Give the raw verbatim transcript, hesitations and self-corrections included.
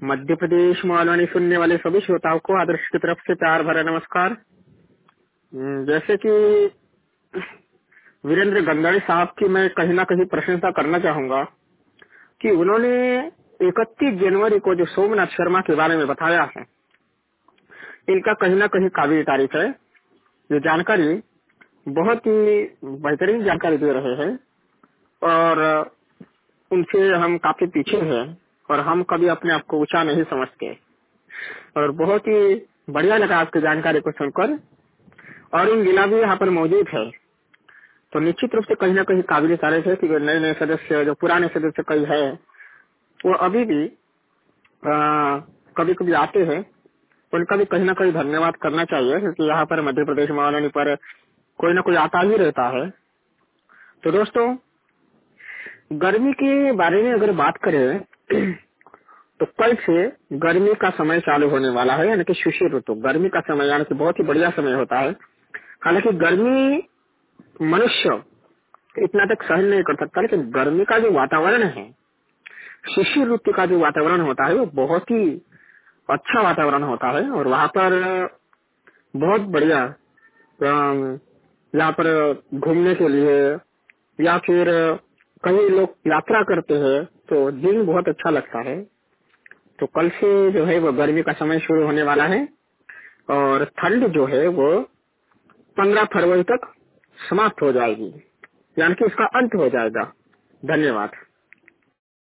मध्य प्रदेश मालवाणी सुनने वाले सभी श्रोताओं को आदर्श की तरफ से प्यार भरा नमस्कार। हम्म, जैसे कि वीरेंद्र गंदाड़ी साहब की मैं कहीं ना कहीं प्रशंसा करना चाहूंगा कि उन्होंने इकतीस जनवरी को जो सोमनाथ शर्मा के बारे में बताया है, इनका कहीं ना कहीं काबिल तारीफ है। ये जानकारी बहुत ही बेहतरीन जानकारी दे रहे हैं और उनसे हम काफी पीछे हैं और हम कभी अपने आप को ऊंचा नहीं समझते और बहुत ही बढ़िया लगा आपकी जानकारी को सुनकर। और इन जिला भी यहाँ पर मौजूद है तो निश्चित रूप से कहीं ना कहीं काबिल तारीफ है कि नए नए सदस्य जो पुराने सदस्य कई है वो अभी भी कभी कभी आते हैं, उनका भी कहीं ना कहीं धन्यवाद करना चाहिए क्योंकि यहाँ पर मध्य प्रदेश महारानी पर कोई ना कोई आता ही रहता है। तो दोस्तों, गर्मी के बारे में अगर बात करें तो कल से गर्मी का समय चालू होने वाला है, यानी कि शिशिर ऋतु। गर्मी का समय यानी कि बहुत ही बढ़िया समय होता है। हालांकि गर्मी मनुष्य इतना तक सहन नहीं कर सकता, लेकिन गर्मी का जो वातावरण है, शिशिर ऋतु का जो वातावरण होता है वो बहुत ही अच्छा वातावरण होता है और वहाँ पर बहुत बढ़िया यहाँ पर घूमने के लिए या फिर कई लोग यात्रा करते हैं तो दिन बहुत अच्छा लगता है। तो कल से जो है वो गर्मी का समय शुरू होने वाला है और ठंड जो है वो पंद्रह फरवरी तक समाप्त हो जाएगी, यानी कि इसका अंत हो जाएगा। धन्यवाद।